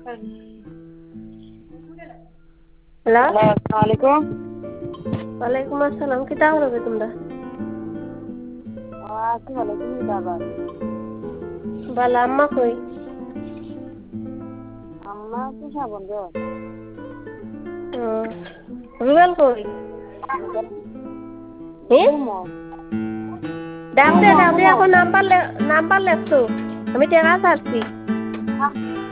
Hello, hello, আসসালামু আলাইকুম। ওয়ালাইকুম আসসালাম। কিতা করবে তোমরা? আছি ভালো, তুমি কিতা আবার? বালা আম্মা কই? আম্মা পিঠা বন্ধ। রুবেল কই? হি? ঘুমো ডাক দে ঘুমো ডাক দে, ঘুমো এখন নাম্বার লেখছো। আমি টেকা ছাড়ছি।